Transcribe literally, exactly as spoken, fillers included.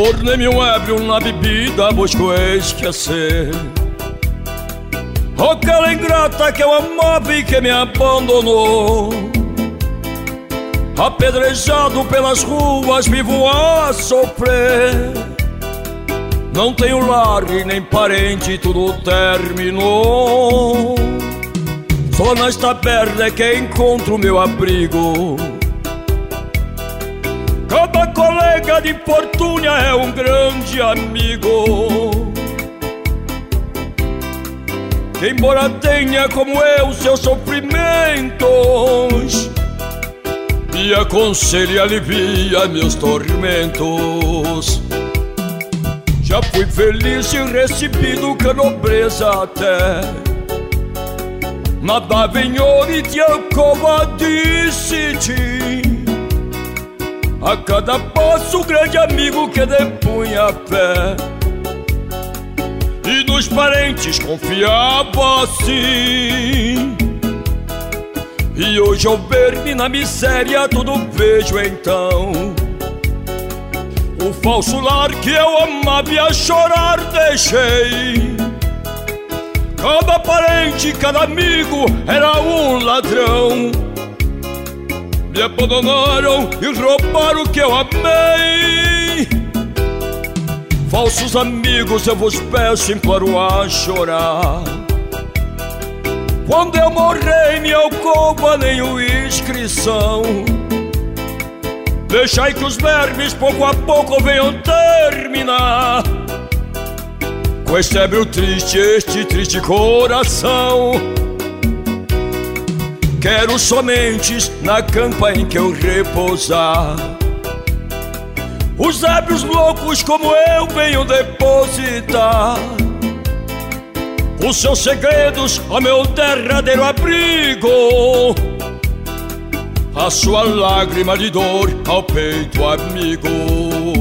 Tornei-me um ébrio na bebida, busco esquecer aquela ingrata que eu amava e que me abandonou. Apedrejado pelas ruas, vivo a sofrer. Não tenho lar e nem parente, tudo terminou. Só nas tabernas é que encontro meu abrigo. Cada colega de infortúnia é um grande amigo. Que embora tenha como eu seus sofrimentos, me aconselha e alivia meus tormentos. Já fui feliz e recebido com nobreza até. Nadava em ouro e de alcova decidi. A cada passo grande amigo que depunha a fé. E dos parentes confiava assim. E hoje ao ver-me na miséria tudo vejo então. O falso lar que eu amava e a chorar deixei. Cada parente, cada amigo era um ladrão. Me abandonaram e roubaram o que eu amei. Falsos amigos, eu vos peço, imploro a chorar. Quando eu morrer, minha alcova nem o inscrição. Deixai que os vermes pouco a pouco venham terminar com este ébrio triste, este triste coração. Quero somente na campa em que eu repousar. Os ébrios loucos como eu venham depositar os seus segredos ao meu derradeiro abrigo. A sua lágrima de dor ao peito amigo.